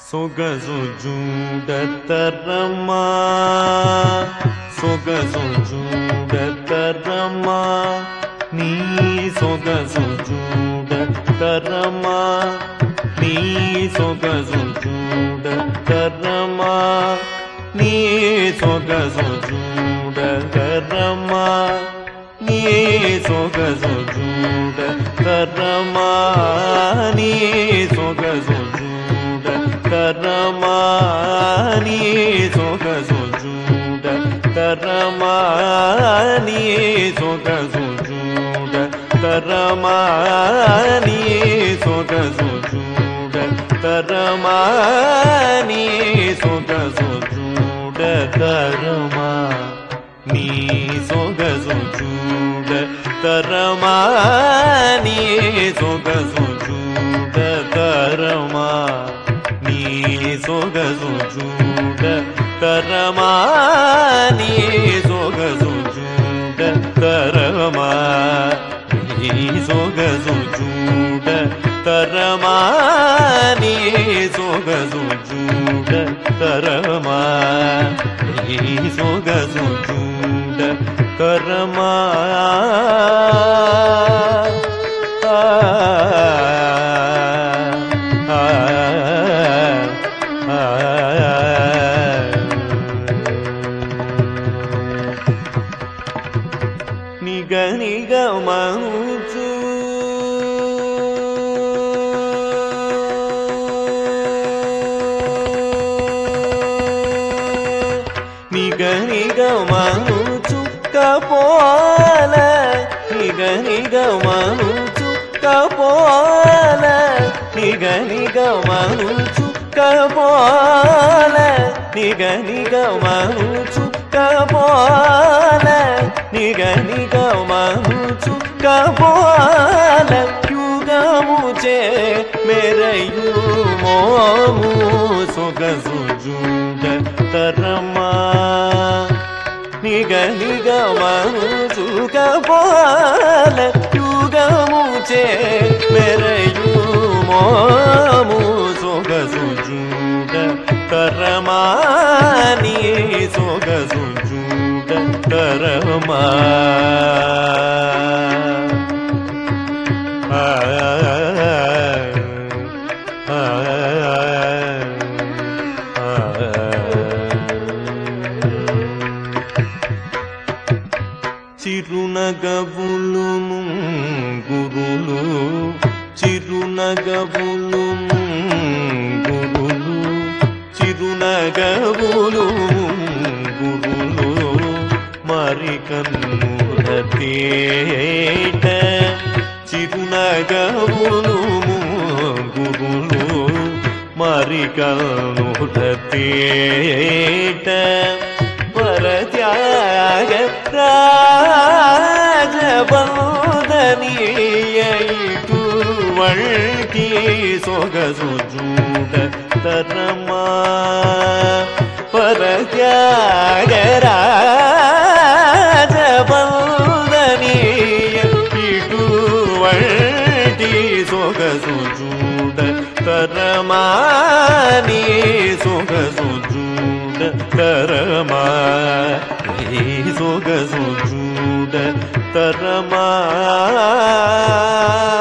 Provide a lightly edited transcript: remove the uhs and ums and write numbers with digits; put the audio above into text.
సొగసుజూడతరమా సొగసుజూడతరమా నీ సొగసుజూడతరమా నీ సొగసుజూడతరమా నీ సొగసుజూడతరమా నీ సొగసుజూడతరమా నీ సొగసుజూడతరమా నీ సొగసుజూడతరమా నీ సొగసుజూడతరమా నీ సొగసుజూడతరమా నీ సొగసుజూడతరమా నీ సొగసుజూడతరమా నీ సొగసుజూడతరమా నీ సొగసుజూడతరమా నీ సొగసుజూడతరమా నీ సొగసుజూడతరమా నీ సొగసుజూడతరమా నీ సొగసుజూడతరమా నిగనిగమనుచు నిగనిగమనుచు కపోల నిగనిగమనుచు కపోల నిగనిగమనుచు కపోల నిగనిగమనుచు కపోల నిగనిగమనుచు కపోల యుగముచే మెరయు మోము సొగసుజూడతరమా నిగనిగమనుచు కపోల యుగముచే మెరయు మోము సొగసుజూడతరమా నీ సొగసుజూడతరమా చిరునగవులు గురులు చిరునగవులు గురులు చిరునగవులు గురులు మరి కన్నుల తేట చిరునగవులు గురులు మరి కన్నుల తేట పరత్యాగ రాజబంధనీయ ఇటువంటి సొగసుజూడతరమా పరత్యాగ రాజబంధనీయ ఇటువంటి సొగసుజూడతరమా నీ సొగసుజూడతరమా నీ సొగసుజూడతరమా